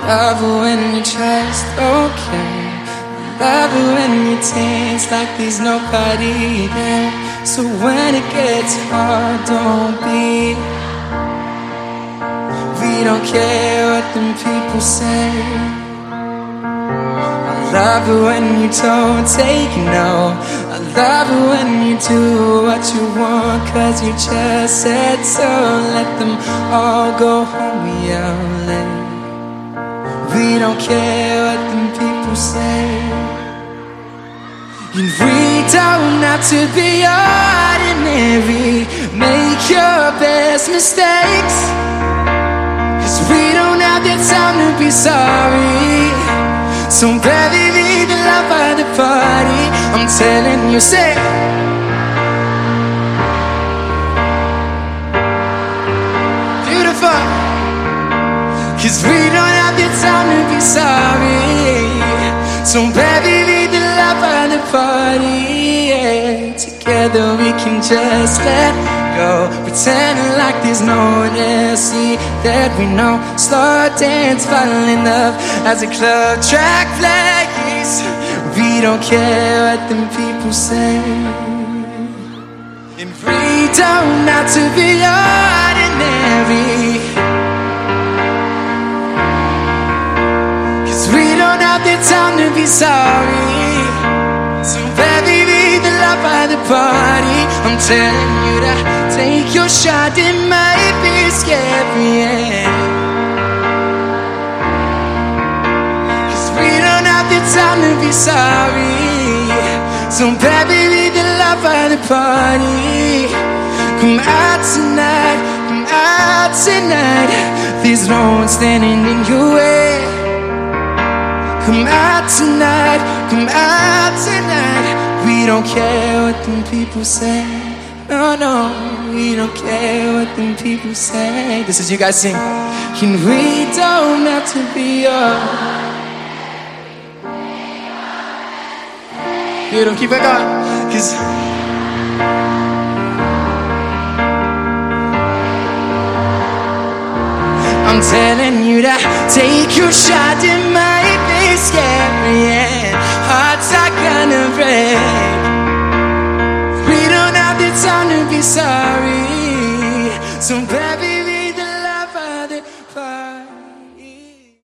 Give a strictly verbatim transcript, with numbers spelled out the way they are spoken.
love it when you trust, okay. Love it when you dance like there's nobody there. So when it gets hard, don't be. We don't care what them people say. I love it when you don't take no. I love it when you do what you want, cause you just said so. Let them all go home, we out late. We don't care what them people say. And we don't have to be ordinary. Make your best mistakes, cause we don't have the time to be sorry. So baby, leave the love at the party. I'm telling you, say beautiful, cause we don't have the time to be sorry. So baby, leave the love at the party, yeah. Together we can just let go, pretending like there's no one else. See that we know. Slow dance, fall in love as the club track plays. We don't care what them people say. And we don't have to be ordinary, cause we don't have the time to be sorry. So baby, leave the love at the party. I'm telling you to take your shot, it might be scary, yeah. Cause we don't have the time to be sorry. So baby, leave the love at the party. Come out tonight, come out tonight. There's no one standing in your way. Come out tonight, come out tonight. We don't care what them people say. No, no, we don't care what them people say. This is you guys sing. And we don't have to be yours. You don't keep it going, cause I'm telling you to take your shot in my